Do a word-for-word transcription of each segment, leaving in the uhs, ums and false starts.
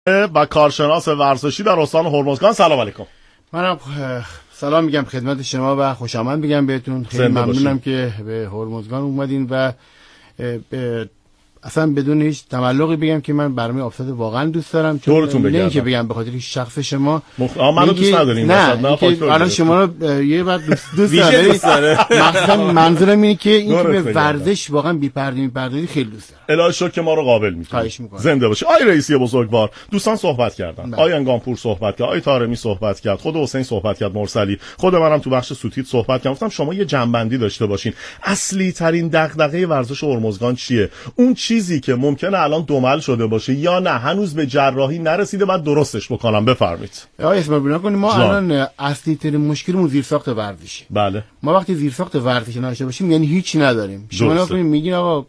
و کارشناس ورزشی در استان هرمزگان. سلام علیکم. منم سلام میگم خدمت شما و خوش آمد میگم بهتون. خیلی ممنونم که به هرمزگان اومدین و اصلا بدون هیچ تملقی بگم که من برنامه آفساید واقعا دوست دارم، چون نه اینکه بگم به خاطر شخص شما مخ... منو دوست ندارین نه, نه الان شما رو یه بعد دوست دوست دارید. مثلا منظورم اینه که این که به ورزش واقعا بی پرده میپردازی خیلی دوست دارم. الهی شکر که ما رو قابل میکنید. زنده باشی. آی رئیسی بزرگوار، دوستان صحبت کردن. آی انگامپور صحبت کرد، آی طارمی صحبت کرد، خود حسین صحبت کرد، مرسلی، خود منم تو بخش سوتیت صحبت کردم. گفتم شما یه جنبندی داشته باشین. اصلی ترین دغدغه ورزش هرمزگان چیه؟ اون چیزی که ممکنه الان دومل شده باشه یا نه هنوز به جراحی نرسیده بعد درستش بکنم. بفرمایید. آقای اسماعیل بنا کنیم ما جان. الان اصلی ترین مشکلمون زیرساخت ورزشی. بله. ما وقتی زیرساخت ورزشی نداشته باشیم یعنی هیچی نداریم. شما نکنید میگین آقا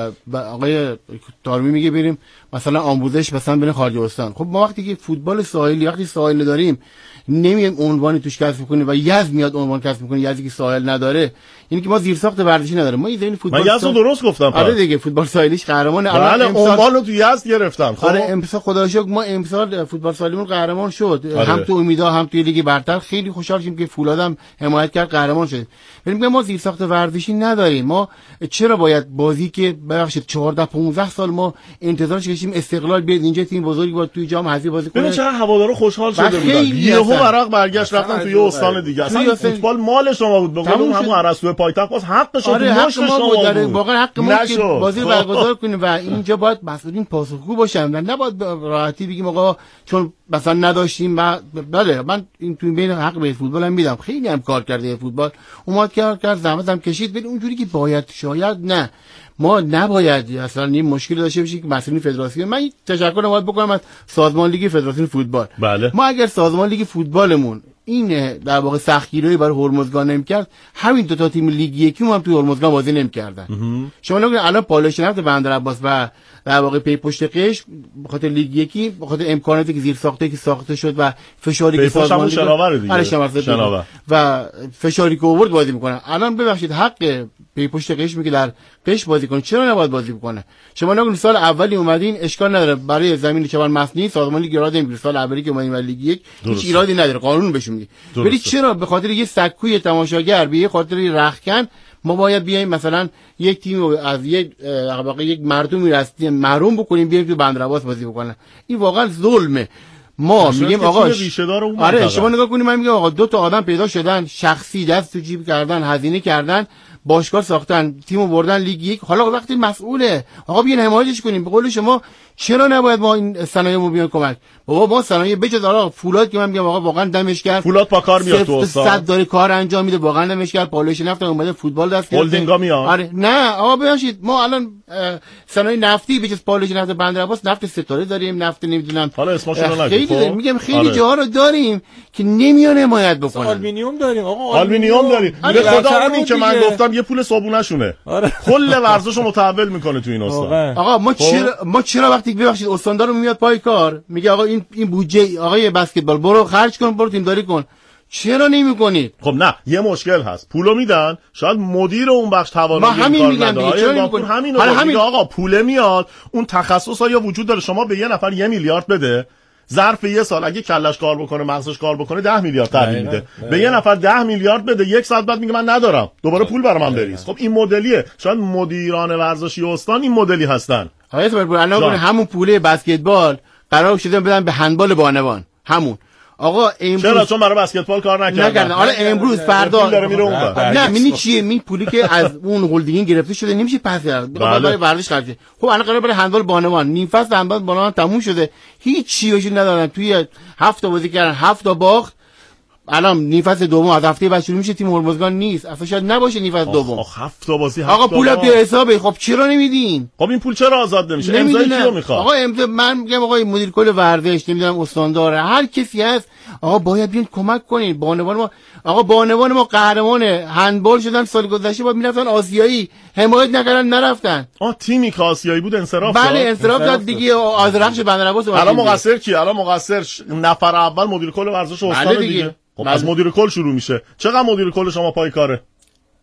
آقای طارمی میگه بریم مثلا آموزش مثلا بریم خارج استان. خب ما وقتی که فوتبال ساحلی وقتی ساحل داریم نمیایم عنوانی توش کسب کنیم و یزد میاد عنوان کسب میکنه، یزدی که ساحل نداره، یعنی که ما زیرساخت ورزشی نداریم. ما این فوتبال من یزدو درست گفتم. آره دیگه فوتبال ساحلیش قهرمان الان عنوان رو تو یزد گرفتن. خب آره امسال خدا رو شکر ما امسال فوتبال ساحلیمون قهرمان شد. آره. هم تو امیدا هم تو لیگ برتر خیلی خوشحال شدیم که فولادم حمایت کرد قهرمان شد. ولی میگم ما زیرساخت ورزشی نداریم. ما چرا باید بازی که ببخشید چهارده پانزده سال ما انتظارش کشیدیم استقلال بیاد اینجا تیم بزرگی با توی جام حذفی بازی کنه؟ ببین چقدر هوادارا خوشحال شده بودن. یهو ورق برگشت رفتن توی استان دیگه. اصلا فوتبال مال شما بود. بگم همون ارسطو پایتخت باز حقش بود. ماشین شما بود. واقعا حق ما که بازی رو برگزار کنیم و اینجا باید مسئولین پاسخگو باشن و نباید راحتی بگیم آقا چون مثلا نداشتیم. بله من این تو بین حق به فوتبال هم میدم، خیلی هم کار کرده فوتبال، اومد کرد کرد زحمت هم کشید، ولی اونجوری که باید شاید نه. ما نباید اصلا این مشکل داشته باشیم که مسئولین فدراسیون، من تشکر نباید بکنم از سازمان لیگ فدراسیون فوتبال. بله. ما اگر سازمان لیگ فوتبالمون این در واقع سختگیری برای هرمزگان نمی‌کرد، همین دو تا تیم لیگ یکی هم تو هرمزگان بازی نمی‌کردن. شما نگید الان پالایش نفت بندرعباس و در واقع پی پشت قش به خاطر لیگ یکی به خاطر امکاناتی که زیر ساخته که ساخته شد و فشاری که سازمان شناور دیگه شناور و فشاری که آورد بازی میکنن. الان ببخشید حق پی پشت قش میگه در قش بازی کنه، چرا نباید بازی بکنه؟ شما نگید سال اولی اومدین اشکال نداره برای زمین چمن مصنوعی سازمان لیگ ایراد نمیگیره. سال اولی که اومدین لیگ یک هیچ ایرادی نداره، قانون بهش میگه. ولی چرا به خاطر یه سکوی تماشاگر به خاطر رختکن ما باید بیایم مثلا یک تیم از یک واقعا یک مردمی راستی محروم بکنیم بیایم تو بندرعباس بازی بکنن؟ این واقعا ظلمه. ما میگیم آقا آره شما نگاه کنید، من میگم آقا دو تا آدم پیدا شدن شخصی دست تو جیب کردن هزینه کردن باشگاه ساختن تیمو بردن لیگ یک، حالا وقتی مسئوله آقا بیاین حمایتش کنیم. به قول شما چرا نباید ما این صنایعمون بیان کمک؟ بابا ما صنایع بجز آقا فولاد که من میگم آقا واقعا دمش کرد، فولاد پا کار میاد تو استاد صد داره کار انجام میده، واقعا دمش کرد. پالایش نفت اومده فوتبال دست گرفته، هلدینگا میاد. آره نه آقا ببخشید ما الان صنایع نفتی بجز پالایش نفت بندرعباس نفت ستاره داریم، نفت نمیدونم حالا اسمشون رو نگید. خیلی میگم خیلی آره. جاها رو داریم که نمیان حمایت بکنن. آلومینیوم داریم آقا، آلومینیوم داریم. به خدا همین که من گفتم یه پول صابونشونه آره. کل ورزشو متحول میکنه تو این استان. آقا ما چرا ما چرا وقتی ببخشید استاندار میاد پای کار میگه آقا این این بودجه آقای بسکتبال برو خرج کن، برو تیمداری کن، چرا نمیکنید؟ خب نه یه مشکل هست، پولو میدن شاید مدیر اون بخش توانایی ما همین میگم دیگه چرا نمیکنید؟ همین همین آقا پول میاد اون تخصص ها یا وجود داره، شما به یه نفر یه میلیارد بده ظرف یه سال اگه کلش کار بکنه مغزش کار بکنه ده میلیارد تحویل میده. به یه نفر ده میلیارد بده یک ساعت بعد میگه من ندارم، دوباره پول برام من بریز. خب این مدلیه. شاید مدیران ورزشی استان این مدلی هستن. آقا اسماعیل الان همون پوله بسکتبال قرار شده بدن به هندبال بانوان. همون آقا امروز چرا؟ چون برای بسکتبال کار نکردن. نکردن. آره امروز فردا داره میره اون. نه می‌بینی چیه؟ می پولی که از اون هلدینگ گرفته شده نمیشه پس کرد. برای ورزش خرج. خب الان قرار برای هندبال بانوان نیم فصل هندبال بانوان تموم شده. هیچ چیزی ندارن. توی هفت تا بازی کردن، هفت تا باخت. الان نیم فصل دوم از هفته بعد شروع میشه، تیم هرمزگان نیست. اصلا شاید نباشه نیم فصل دوم. آخ هفت تا بازی هفت آقا پول به حسابه. خب چرا نمیدین؟ خب این پول چرا آزاد نمیشه؟ امضای کیو میخواد؟ آقا امضا من میگم آقا مدیر کل ورزش نمیدونم استاندار هر کسی هست آقا باید بیان کمک کنین. بانوان ما آقا بانوان ما قهرمان هندبال شدن سال گذشته، بعد میرفتن آسیایی حمایت نکردن نرفتن. آه تیمی که آسیایی بود انصراف داد. بله انصراف داد دیگه. آذرخش بندرعباس الان مقصر کی؟ الان مقصر نفر اول مدیر کل ورزش استان دیگه. خب از مدیر کل شروع میشه. چقدر مدیر کل شما پای کاره؟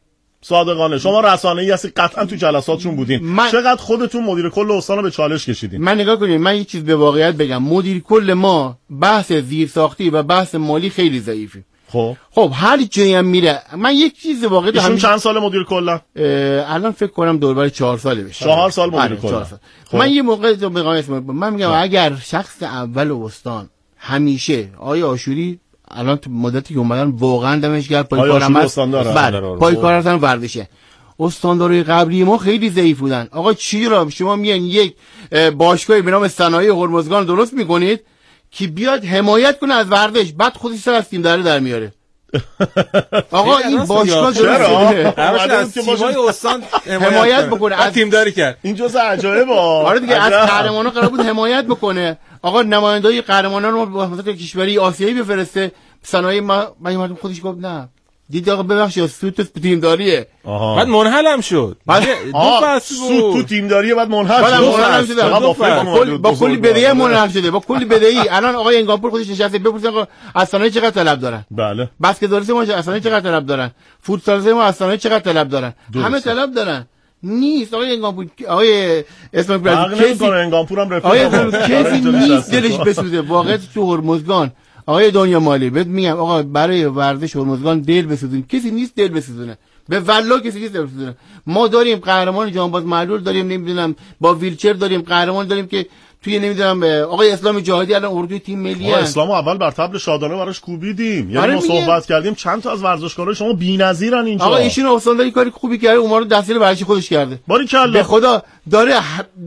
صادقانه شما رسانه‌ای هستی، قطعا تو جلساتشون بودین. من... چقدر خودتون مدیر کل استان رو به چالش کشیدین؟ من نگاه کنید، من یه چیز به واقعیت بگم، مدیر کل ما بحث زیرساختی و بحث مالی خیلی ضعیفه. خب خب هر جایی هم میره، من یک چیز واقعا ایشون چند سال مدیر کلن؟ الان فکر کنم دور بر چهار ساله بشه. چهار سال مدیر کل. خب. من یه موقع به قایس من میگم اگر شخص اول استان همیشه آقای آشوری الان تو مدتی که اومدن واقعا دمش گرم، پای کارم هست، پای کار هستن ورزشه. استاندارای قبلی ما خیلی ضعیف بودن. آقا چی را شما میان یک باشگاهی به نام صنایع هرمزگان درست میکنید که بیاد حمایت کنه از ورزش، بعد خودش سر از تیم داره در میاره. آقا این باشگاه چرا از تیمای استان حمایت بکنه، از تیم داری کرد. این جزء عجایب ها. آره دیگه، از قهرمانا قرار بود حمایت بکنه. آقا نمایندای قهرمانان رو به واسطه کشوری آسیایی بفرسته. صنایع ما من خودش گفت نه. دید آقا ببخشید سوت تو تیمداریه. بعد منحل هم شد. بعد دو فصل سوت تو تیمداریه، بعد منحل شد. با کلی بدهی منحل شده، با کلی بدهی. الان آقای انگامپور خودش نشسته بپرسن آقا از صنایع چقدر طلب دارن؟ بله. بسکتبالیست ما از صنایع چقدر طلب دارن؟ فوتسال ما از صنایع چقدر طلب دارن؟ همه طلب دارن. نیست آقای انگامپور، آقای اسم برادر کسی انگامپور هم رفیق آقای کسی نیست دلش بسوزه. واقعا تو هرمزگان آقای دنیا مالی بهت میگم آقا برای ورزش هرمزگان دل بسوزون، کسی نیست دل بسوزونه، به والله کسی نیست دل بسوزونه. ما داریم قهرمان جهانباز معلول داریم، نمیدونم با ویلچر داریم، قهرمان داریم که توی نمیدونم آقای اسلام جاهدی الان اردوی تیم ملی است. اسلام اول بر طبل شادانه براش کوبیدیم، یعنی ما صحبت کردیم چند تا از ورزشکارای شما بی‌نظیرن اینجا. آقا ایشون استانداری کاری خوبی کرده، اونها رو دستگیر ورزشی خودش کرده. باریکلا به خدا داره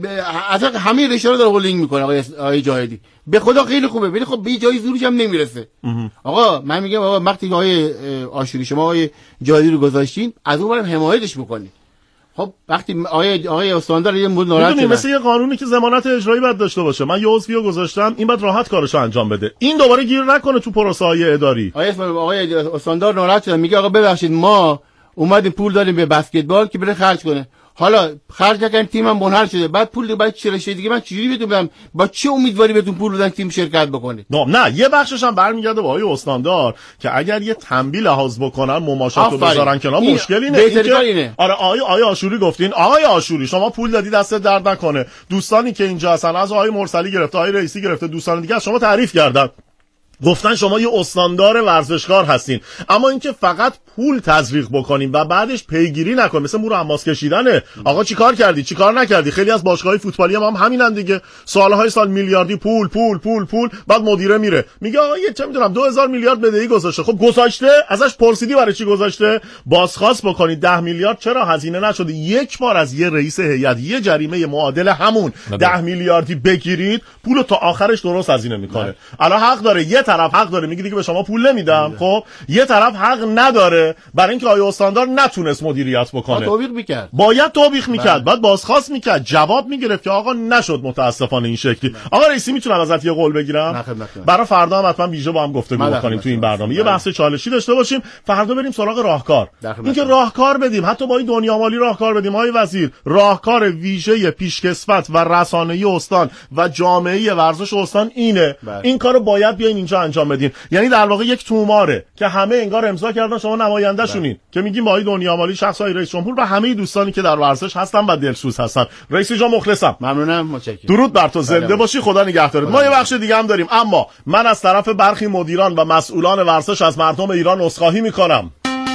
اصلا همه رشته رو داره هولینگ میکنه آقای آقای جاهدی. به خدا خیلی خوبه، ولی خب به جای زورش هم نمیرسه. آقا من میگم آقا وقتی آقای آشوری شما آقای جاهدی رو گذاشتین، از اون برم حمایتش بکنید. خب وقتی آقای آقای استاندار یه مورد ناراحت شدن، مثل یه قانونی که ضمانت اجرایی باید داشته باشه، من یه عضویو گذاشتم این بعد راحت کارشو انجام بده، این دوباره گیر نکنه تو پروسه‌های اداری. آقای آقای استاندار ناراحت شدن، میگه آقا ببخشید ما اومدیم پول دادیم به بسکتبال که بره خرج کنه، حالا خرج کردن تیمم منحل شده، بعد پول بعد چه رشته دیگه من چجوری بهتون بدم؟ با چه امیدواری بهتون پول بدن تیم شرکت بکنه؟ نه نه یه بخشش هم برمیگرده به آقای استاندار که اگر یه تنبیه لحاظ بکنن مماشات رو بذارن کنار، مشکلی نه. اینه آره آقای آقای آشوری گفتین آقای آشوری شما پول دادی دست درد نکنه، دوستانی که اینجا هستن از آقای مرسلی گرفته آقای رئیسی گرفته دوستان دیگه از شما تعریف کردن، گفتن شما یه استاندار ورزشکار هستین، اما اینکه فقط پول تزریق بکنیم و بعدش پیگیری نکنیم، مثل مور حماس کشیدنه. آقا چیکار کردی چیکار نکردی؟ خیلی از باشگاه‌های فوتبالی هم, هم همینن دیگه، سالهای سال میلیاردی پول پول پول پول، بعد مدیره میره میگه آقا یه چه میدونم دو هزار میلیارد بدهی گذاشته. خب گذاشته، ازش پرسیدی برای چی گذاشته؟ بازخواست بکنید ده میلیارد چرا هزینه نشده؟ یک بار از یه رئیس هیئت یه جریمه معادل همون ده میلیاردی بگیرید، پولو تا آخرش درست هزینه میکنه. الان حق داره، یه طرف حق داره میگه دیگه به شما پول نمیدم، خب یه طرف حق نداره برای اینکه آقای استاندار نتونست مدیریت بکنه، توبیخ میکرد، باید توبیخ میکرد، بعد بازخواست میکرد، جواب میگرفت که آقا نشد متاسفانه این شکلی. آقا رئیسی میتونم ازت یه قول بگیرم؟ برای فردا هم حتما ویژه با هم گفتگو بکنیم تو این برنامه، یه بحث چالشی داشته باشیم، فردا بریم سراغ راهکار، اینکه راهکار بدیم، حتی با این دنیا مالی راهکار بدیم. آقای وزیر، راهکار ویژه پیشکسوت و رسانه‌ای استان و جامعه ورزش استان اینه، این کارو باید بیاین اینجا انجام بدین. یعنی در واقع یک توماره که همه انگار امضا کردن شما نماینده شونین که میگیم با دنیا مالی شخص های رئیس جمهور و همه دوستانی که در ورزش هستن و دلسوز هستن. رئیس جان مخلصم. ممنونم، متشکرم. درود بر تو، زنده باشی، خدا نگهدارت. ما یه بخش دیگه هم داریم، اما من از طرف برخی مدیران و مسئولان ورزش از مردم ایران عذرخواهی میکنم.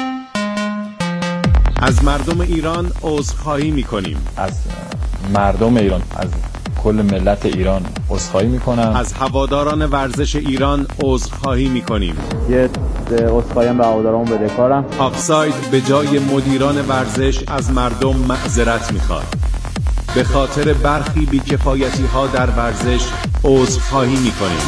از مردم ایران عذرخواهی میکنیم. از مردم ایران، از کل ملت ایران عذرخواهی میکنم. از هواداران ورزش ایران عذرخواهی میکنیم. یه عذرخواهی هم به هواداران بدهکارم. آفساید به جای مدیران ورزش از مردم معذرت میخواد. به خاطر برخی بی‌کفایتی ها در ورزش عذرخواهی میکنیم.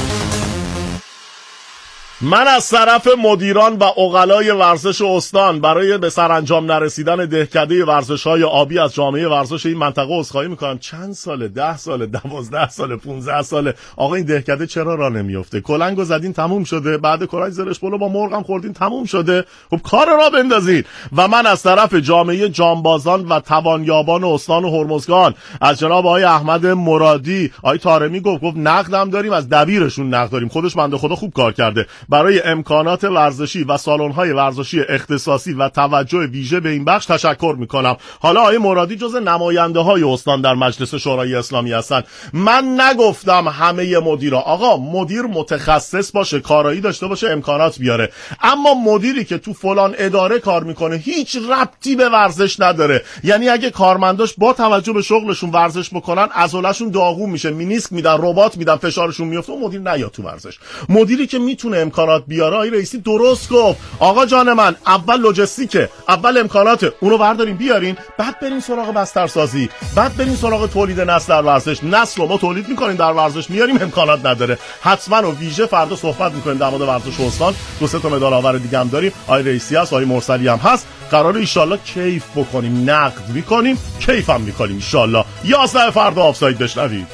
من از طرف مدیران و عقلای ورزش استان برای به سرانجام نرسیدن دهکده ورزش‌های آبی از جامعه ورزش این منطقه عذرخواهی میکنم. چند ساله؟ ده ساله، دوازده ساله، پونزده ساله آقا این دهکده چرا راه نمیفته؟ کلنگو زدین تموم شده، بعد کلنگ زرش بالا با مرغم خوردین تموم شده، خب کار را بندازید. و من از طرف جامعه جانبازان و توانیابان استان و هرمزگان از جناب آقای احمد مرادی، آقای طارمی گفت گفت نقدم داریم، از دبیرشون نقد داریم، خودش بنده خدا خوب کار کرده. برای امکانات ورزشی و سالن‌های ورزشی اختصاصی و توجه ویژه به این بخش تشکر میکنم. حالا آقای مرادی جز نماینده‌های استان در مجلس شورای اسلامی هستن. من نگفتم همه مدیرا. آقا مدیر متخصص باشه، کارایی داشته باشه، امکانات بیاره. اما مدیری که تو فلان اداره کار میکنه هیچ ربطی به ورزش نداره، یعنی اگه کارمنداش با توجه به شغلشون ورزش بکنن عضلاشون داغون میشه، مینیسک میدن، ربات میدن، فشارشون میفته، اون مدیر نیاد تو ورزش. مدیری که میتونه امکانات بیاره، آقای رئیسی درست گفت. آقا جان من، اول لوجستیکه، اول امکانات، اونو بردارین بیارین، بعد برین سراغ بسترسازی، بعد برین سراغ تولید نسل در ورزش. نسل رو ما تولید میکنیم در ورزش، میاریم، امکانات نداره. حتما و ویژه فردا صحبت میکنیم در مورد ورزش استان. دو سه تا مدال آور دیگه هم داریم. آقای رئیسی هست، آقای مرسلی هم هست. قراره ان شاءالله کیف بکنیم، نقد میکنیم، کیف هم میکنیم ان شاءالله. یازده فردا آفساید بشنوید.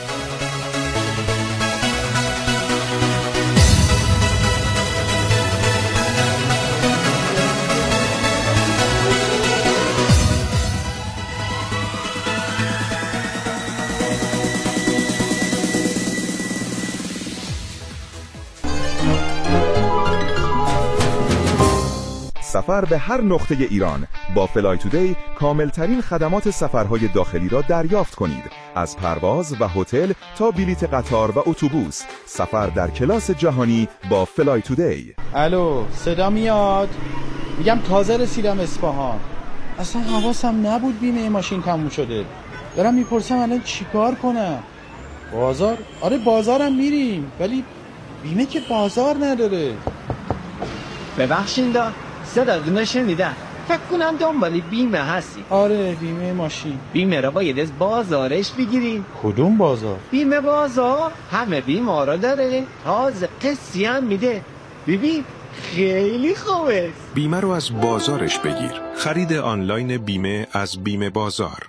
سفر به هر نقطه ایران با فلای تودی کاملترین خدمات سفرهای داخلی را دریافت کنید. از پرواز و هتل تا بلیت قطار و اتوبوس، سفر در کلاس جهانی با فلای تودی. الو، صدا میاد؟ میگم تازه رسیدم اصفهان. اصلا حواسم نبود بیمه ماشین تموم شده. دارم میپرسم الان چیکار کنم؟ بازار؟ آره بازارم میریم، ولی بیمه که بازار نداره. ببخشید صداتون شنیدم. فکر کنم دنبالی بیمه هستی. آره بیمه ماشین. بیمه را باید از بازارش بگیریم. کدوم بازار؟ بیمه بازار همه بیمه را داره، تازه قسطی هم میده. ببین خیلی خوبه. بیمه رو از بازارش بگیر. خرید آنلاین بیمه از بیمه بازار.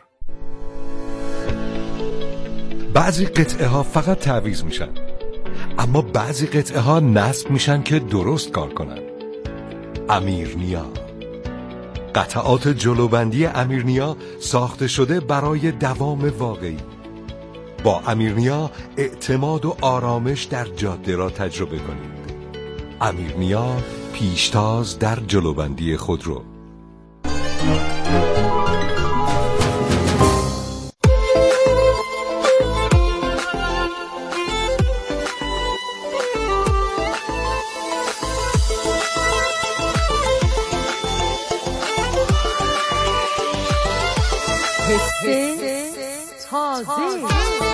بعضی قطعه ها فقط تعویض میشن، اما بعضی قطعه ها نصب میشن که درست کار کنن. امیرنیا، قطعات جلوبندی امیرنیا ساخته شده برای دوام واقعی. با امیرنیا اعتماد و آرامش در جاده را تجربه کنید. امیرنیا، پیشتاز در جلوبندی خودرو. تازه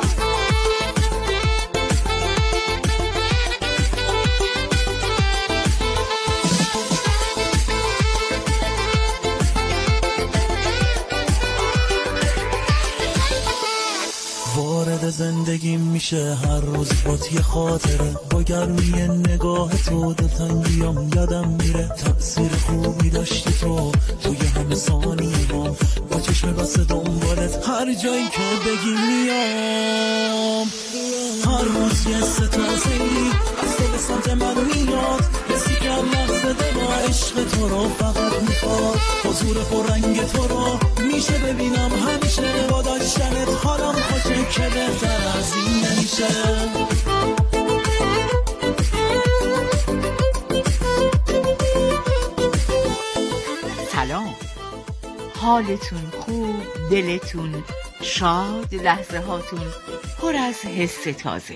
وارد زندگیم میشه هر روز بات یه خاطره، با گرمی نگاه تو دلتنگیام یادم میره. تأثیر خوبی داشتی تو توی همه ثانیه‌ام، با چشم بسته دنبالت هر جایی که بگی میام. هر روز یه ستازه‌ای از دل سمت من میاد، حسی که لحظه دل عشق تو رو فقط میخواد. حضور پررنگ تو رو میشه ببینم همیشه، با داشتنت حالم خوشه که بهتر از این نمیشه. سلام، حالتون خوب، دلتون شاد، لحظه هاتون پر از حس تازه.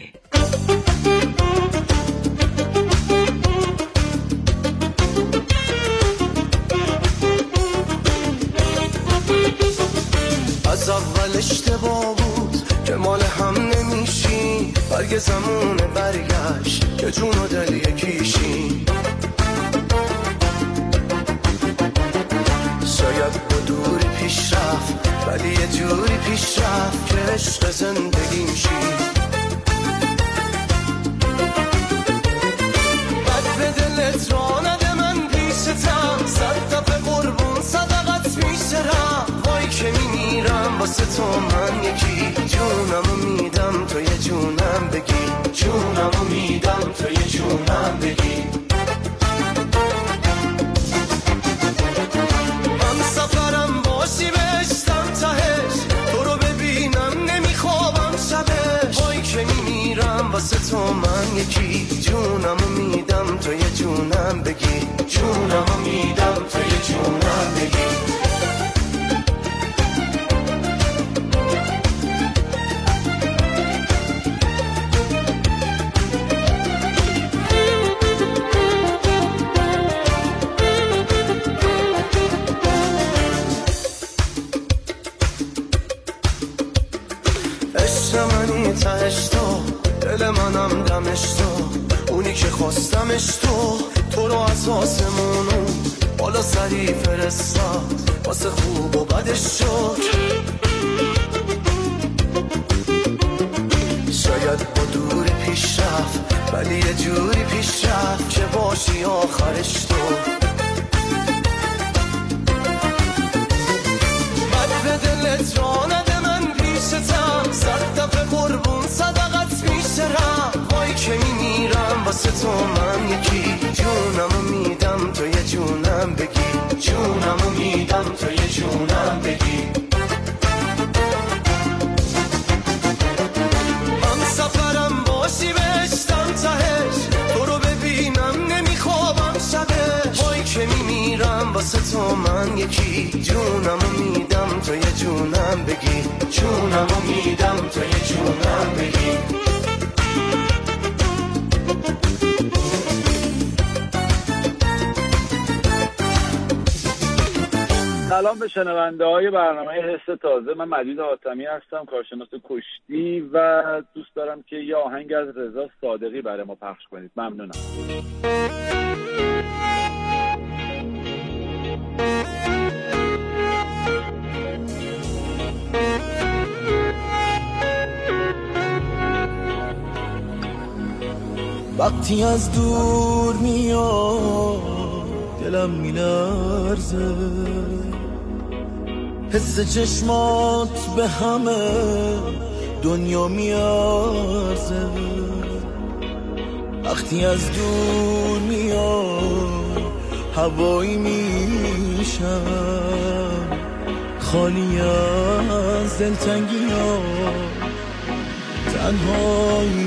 از اول اشتباه بود که مال هم نمیشیم، برگ زمان برگشت که جون و دل یکیشیم. شاید با دوری پیش رفت، ولی یه جوری پیش رفت که عشق زندگی میشیم. بد به دلت را نده من پیشتم، صد دفعه قربون صدقت میشرم. وای که میمیرم واسه تو من یکی، جونمو میدم تو یه جونم بگی، جونمو میدم تو یه جونم بگی. من سفرم باشی بشتم تهش، تو رو ببینم نمیخوابم شبش. وای که میمیرم واسه تو تو من یکی، جونمو میدم تو یه جونم بگی، جونمو میدم تو یه جونم بگی. تهش تو، دل منم دمش تو، اونی که خواستمش تو، تو رو از آسمونو بالا سری فرستاد، واسه خوب و بدش شد. شاید با دور پیش رفت ولی یه جوری پیش رفت که باشی آخرش تو. بد به دلت را نده من پیشتم، صد دفعه قربون صدقت میشرم، وای که میمیرم واسه تو من یکی، جونمو میدم تو یه جونم بگی، جونمو میدم تو یه جونم بگی. من سفرم باشی بهشتم تهش، تو رو ببینم نمیخوابم شبش، وای که میمیرم واسه تو من یکی، جونمو میدم تو یه جونم بگی، جونمو میدم تو یه جونم بگی. سلام به شنونده های برنامه حس تازه. من مجید حاتمی هستم، کارشناس کشتی، و دوست دارم که یه آهنگ از رضا صادقی برای ما پخش کنید. ممنونم. وقتی از دور میاد دلم میلرزه، حس چشمات به همه دنیا میارزه. وقتی از دور میاد هوایی میشم، خالی از دلتنگی ها تنهایی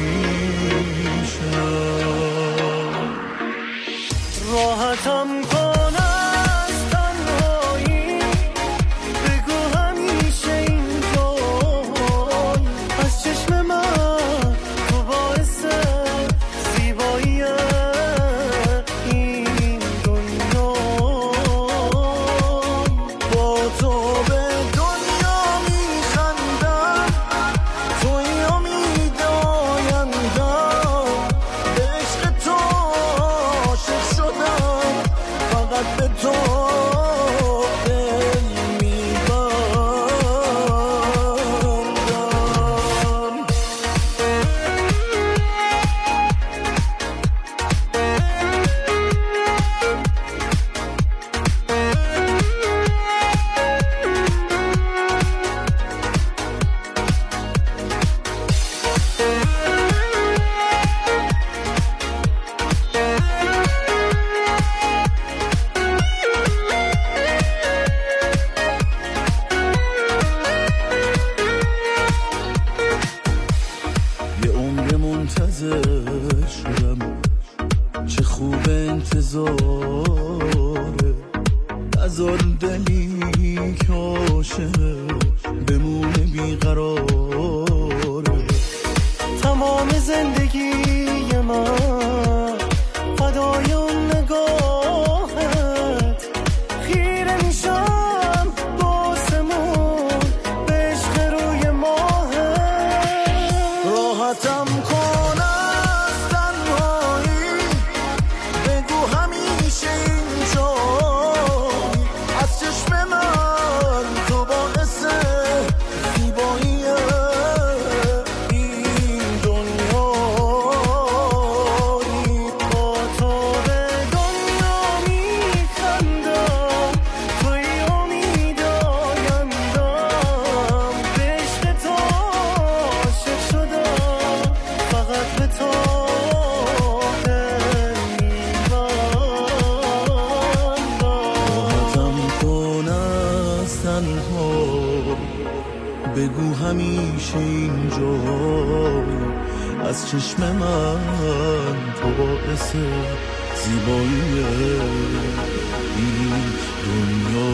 راحتم کن از تنهایی، بگو همیشه اینطور، از چشم من تو باعث زیبایی این دنیا، با تو به دنیا میخندم، توی امید آیندم، به عشق تو عاشق شدم، فقط به تو دل میبندم. یه عمر منتظر شدم، چه خوب انتظاره، نذار دلی که عاشقه بمونه بیقراره. تمام زندگی من فدای اون نگاهت، خیره میشم با آسمون به عشق روی ماهت. راحتم کن از تنهایی، بگو همیشه اینجایی، از چشم من تو باعث زیبایی این دنیایی، با تو به دنیا میخندم، توی امید آیندم، به عشق تو عاشق شدم، فقط به تو دل میبندم. راحتم کن از تنها، بگو همیشه اینجایی، از چشم من تو باعث زیبایی این دنیا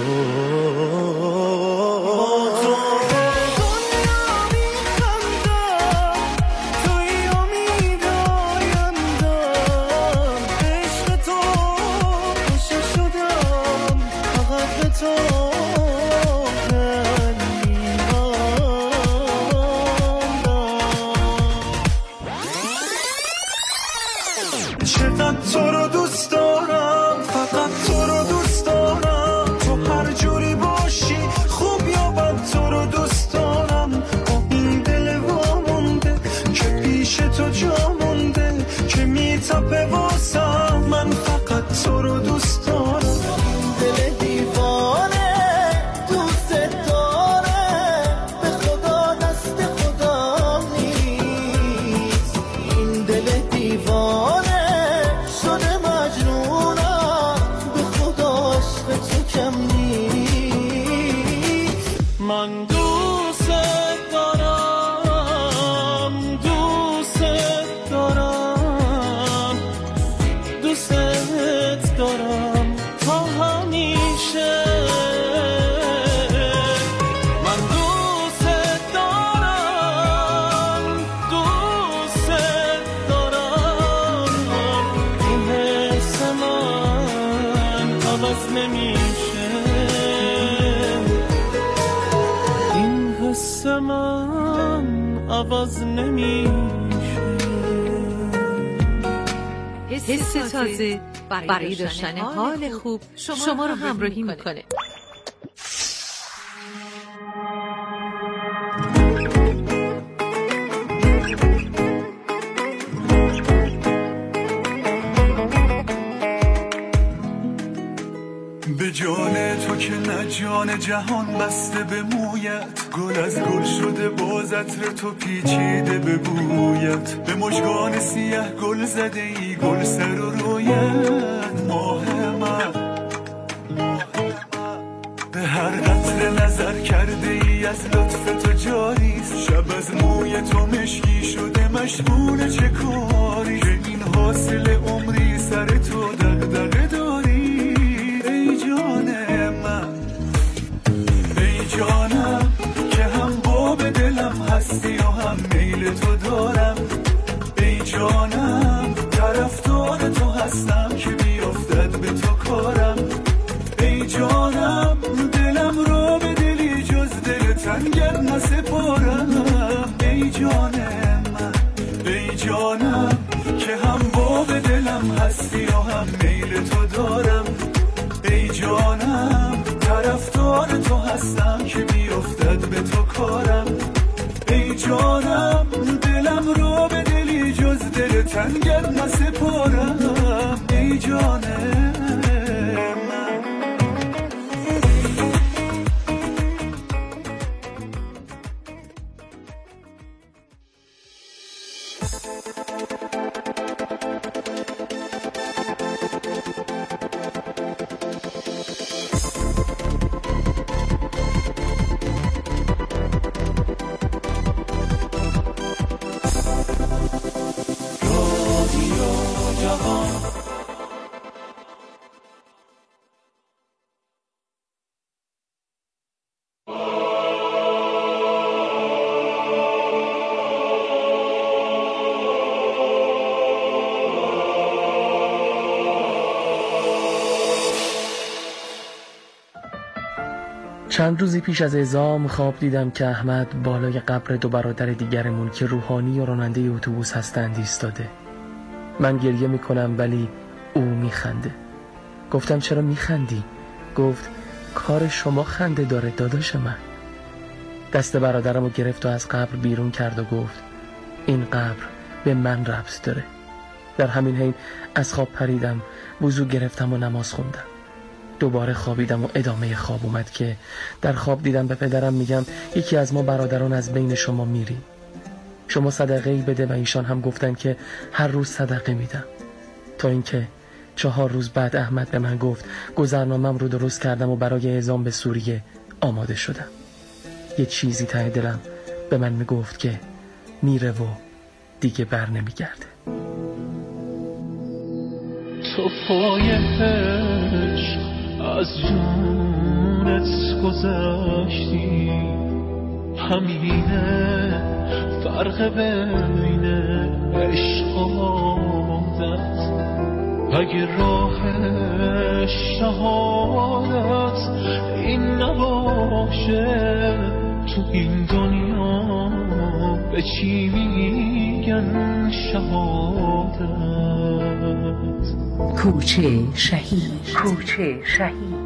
تو رو دوست دارم، فقط تو رو دوست دارم، تو هر جوری باشی خوب یا بد تو رو دوست دارم، با این دل وامونده که پیش تو جا مونده که میتپه واسم، من فقط تو رو دوست دارم. دل دیوانه دوست داره به خدا دست خدا نیست، این دل دیوانه من دوست دارم، دوست دارم، دوست دارم تا همیشه. من دوست دارم، دوست دارم، این حس من عوض نمیشه، حس من عوض نمیشه. حس تازه برای داشتن حال خوب شما رو همراهی میکنه. به جان تو که نه جان جهان بسته به مویت، گل از گل شده باز عطر تو پیچیده به بویت، به مژگان سیاه گل زده ای گل سر و رویت، ماه من به هر قطره نظر کرده ای از لطف تو جاریست، شب از موی تو مشکی شده مشغول چه کاری، که این حاصل عمری سر تو دغدغه داری. ای جان من، ای جانم که هم باب دلم هستی و هم میل تو دارم، ای جانم طرفدار تو هستم که بیافتد به تو کارم، ای جانم دلم رو به دلی جز دل تنگر نسپارم، ای جان من، ای جانم که هم باب دلم هستی و هم میل تو دارم، ای جانم طرفدار تو هستم که بیافتد به تو کارم، ای جانم دلم رو به دلی جز دل تنگر نسپارم، ای جانم. چند روزی پیش از اعزام خواب دیدم که احمد بالای قبر دو برادر دیگرمون که روحانی و راننده اتوبوس هستند ایستاده. من گریه میکنم ولی او میخنده. گفتم چرا میخندی؟ گفت کار شما خنده داره داداش من. دست برادرمو گرفت و از قبر بیرون کرد و گفت این قبر به من ربط داره. در همین حین از خواب پریدم، وضو گرفتم و نماز خوندم. دوباره خوابیدم و ادامه خواب اومد که در خواب دیدم به پدرم میگم یکی از ما برادران از بین شما میری، شما صدقه ای بده، و ایشان هم گفتن که هر روز صدقه میدم. تا اینکه چهار روز بعد احمد به من گفت گذرنامه‌ام رو درست کردم و برای اعزام به سوریه آماده شدم. یه چیزی ته دلم به من میگفت که میره و دیگه بر نمیگرده. تو پای عشق از جونت گذشتی، همینه فرق بین عشق و عادت. اگه راه شهادت این نباشه، تو این دنیا به چی میگن شهادت؟ کوچه شهید، کوچه شهید.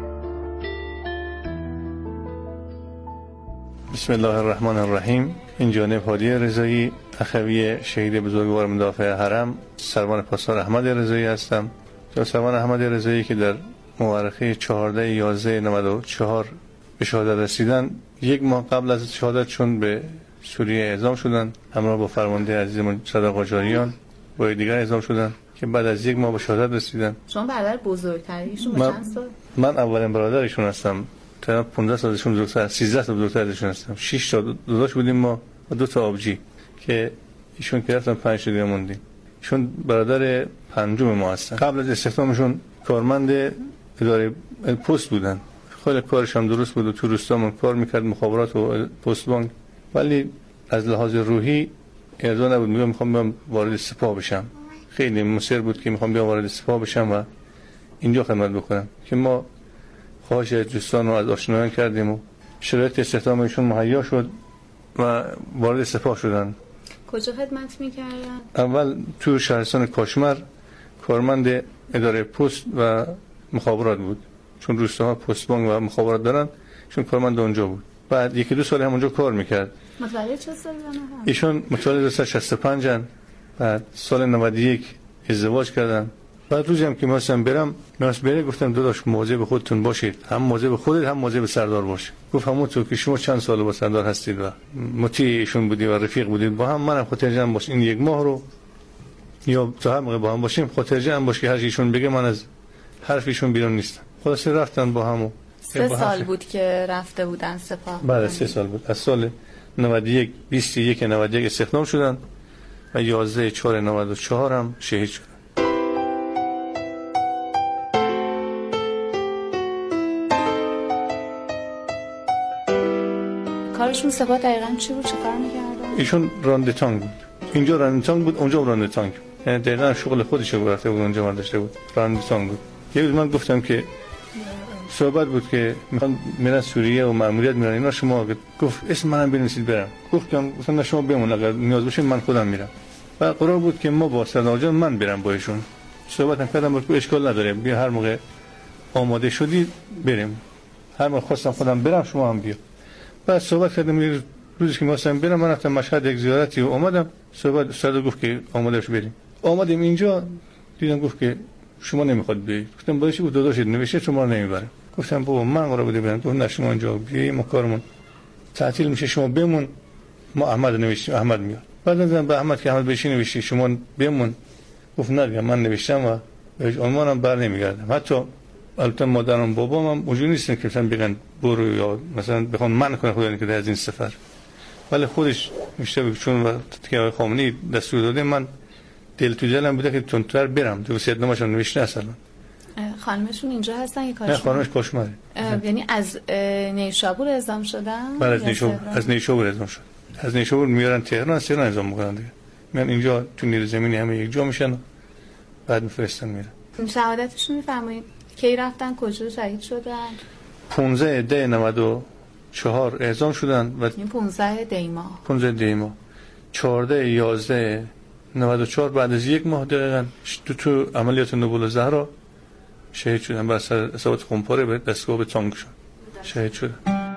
بسم الله الرحمن الرحیم. این جانب هادی رضایی، اخوی شهید بزرگوار مدافع حرم، سروان پاسدار احمد رضایی هستم. جناب سروان احمد رضایی که در مورخه چهارده یازده نود و چهار به شهادت رسیدن، یک ماه قبل از شهادتشون به سوریه اعزام شدن، همراه با فرمانده عزیزمون صدر قاجاریان با دیگر اعزام شدن که بعد از یک ماه به شهادت رسیدن. شما برادر بزرگتریشون به چند سال؟ من اولین برادرشون هستم. تا پانزده سالشون بزرگتر، سیزده سال بزرگتر ازشون هستم. شش تا داداش بودیم ما و دو تا آبجی که ایشون که رفتن پنج تا دیگه موندیم. ایشون برادر پنجم ما هستن. قبل از استخدامشون کارمند اداره پست بودن. خیلی کارش هم درست بود و تو روستامون کار میکرد، مخابرات و پست بانک، ولی از لحاظ روحی ارضا نبود. میگم میخوام بیام وارد سپاه بشم. خیلی مصر بود که میخوام بیام وارد سپاه بشم و اینجا خدمت بکنم که ما خواهش از دوستان رو از آشنایان کردیم و شرایط استخدام ایشون مهیا شد و وارد سپاه شدن. کجا خدمت میکردن؟ اول تو شهرستان کاشمر کارمند اداره پست و مخابرات بود، چون روستاها پست بانک و مخابرات دارن، ایشون کارمند اونجا بود. بعد یکی دو سال همونجا کار میکرد. متولد چه سالی بودن؟ ایشون متولد هزار و سیصد و شصت و پنج ان. بعد سال نود و یک ازدواج کردن. بعد روزی هم که می‌خواستم برم، ناس بره گفتم داداش مواظب خودتون باشید، هم مواظب خودت هم مواظب سردار باش. گفت همونطور که شما چند سال با سردار هستید و مطیع ایشون بودید و رفیق بودید با هم، منم خاطر جمع باش این یک ماه رو یا تا هم موقع با هم باشیم خاطر جمع باش که هر ایشون بگه من از حرف ایشون بیرون نیستم. خلاصه رفتن با هم و سه سال بود که رفته بودن سپاه. بعد سه سال بود. از سال نود و یک بیست و یک نود و یک استخدام شدن و یازده چهار نود و چهار هم شهید شدن. کارشون سپاه دقیقاً چی بود؟ چه کار می‌کردن؟ ایشون راننده تانک بود. اینجا راننده تانک بود، اونجا راننده تانک. یعنی دقیقاً شغل خودش رو گرفته بود، اونجا داشته بود. راننده تانک بود. یه روز من گفتم که صحبت بود که میخوان میرن سوریه و مأموریت میرن اینا، شما گفت اسم منم بنویسید برم. گفتم گفتم شما بمون، اگر نیاز باشه من خودم میرم. و قرار بود که ما با سردار جان من برم با ایشون. صحبتم کردم بود که اشکال نداره، بیا هر موقع آماده شدی بریم. هر موقع خواستم خودم برم شما هم بیا. بعد صحبت کردم یه روزی که می‌خواستم برم، من رفتم مشهد یک زیارتی و اومدم. صحبت سردار گفت که آماده شو بریم. آمدیم اینجا دیدم گفت که شما نمیخواد بیاید. گفتم باشه بود داداش نوشته شما رو نمیبرم. گفتم بابا من قرار بوده برم. گفت نه شما اینجا بیاید، ما کارمون تعطیل میشه، شما بمون. ما احمد نوشتیم، احمد میاد. بعد دیدم به احمد که احمد بشین نوشتی، شما بمون. گفت نه من نوشتم و به آلمانم بر نمیگردم. حتی البته مادرم بابام هم اونجوری نیستن که مثلا بگن برو یا مثلا بخوان من کنه خدا که از این سفر، ولی خودش میشه چون وقتی که آقای خامنه‌ای دستور داده من دل تو دلم بوده که تندتر برم. تو وصیت‌نامه‌شون نوشته اصلا. خانمشون اینجا هستن یا کارش؟ نه خانمش کاشمره. یعنی از نیشابور اعزام شدن؟ بله از نیشابور از نیشابور اعزام شد. از نیشابور میارن تهران، از تهران اعزام میکنن دیگه. میان اینجا تو نیروی زمینی همه یک جا میشن بعد میفرستن میرن. شهادتشون میفرمایید کی رفتن کجا شهید شدن؟ پانزده دی نود و چهار اعزام شدن و این پانزده دی ماه پانزده دی ماه چهارده یازده نود و چهار بعد از یک ماه دقیقاً تو تو عملیات نوبل زهرا شهید شدن. بر اثر اصابت خونپاره به دستگاه به تانک شد شهید شدن.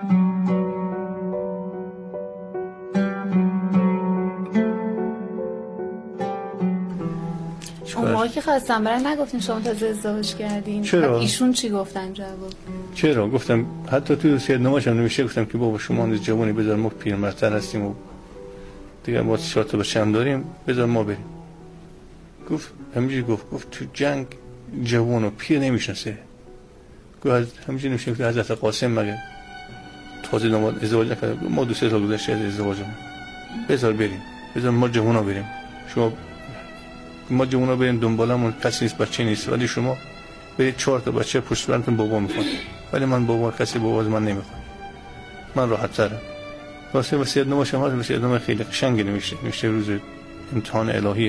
اون موقع که خواستم برای نگفتین شما تازه ازدواج کردین؟ چرا؟ ایشون چی گفتن جواب؟ چرا؟ گفتم حتی توی وصیت‌نامه‌شم نوشته گفتم که بابا شما از جوانی بذار ما پیرمرد هستیم و دیگه ما شات بشم داریم بذار ما بریم. گفت همینجوری گفت گفت تو جنگ جوان و پیر نمیشناسه. گفت همینجوری نمیشه که حضرت قاسم مگه تازه نماد ازدواج نکرده؟ ما دو سه سال گذشته از ازدواجمون بذار بریم. بذار ما جوونا بریم. شما ما جوونا بریم دنبالمون کسی نیست، بچه نیست، ولی شما برید چهار تا بچه پشت سرتون بابا میخواد، ولی من بابا کسی بابا از من نمیخواد، من راحت ترم. واسه وصیت نامه شما وصیت نامه خیلی قشنگی نمیشه، میشه روز امتحان الهی